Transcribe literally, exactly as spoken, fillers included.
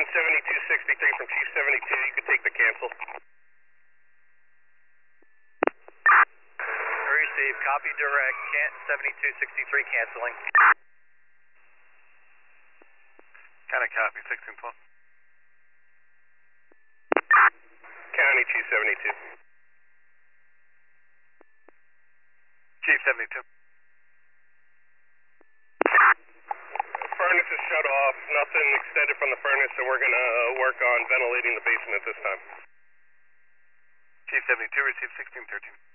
seventy-two sixty-three from Chief seventy-two, you could take the cancel. Receive, copy direct, Kent seventy-two sixty-three canceling. Kind of copy, sixteen twelve. County Chief seventy-two. Chief seventy-two. Furnace is shut off, nothing extended from the furnace, so we're going to work on ventilating the basement at this time. Chief seventy-two, receive sixteen thirteen.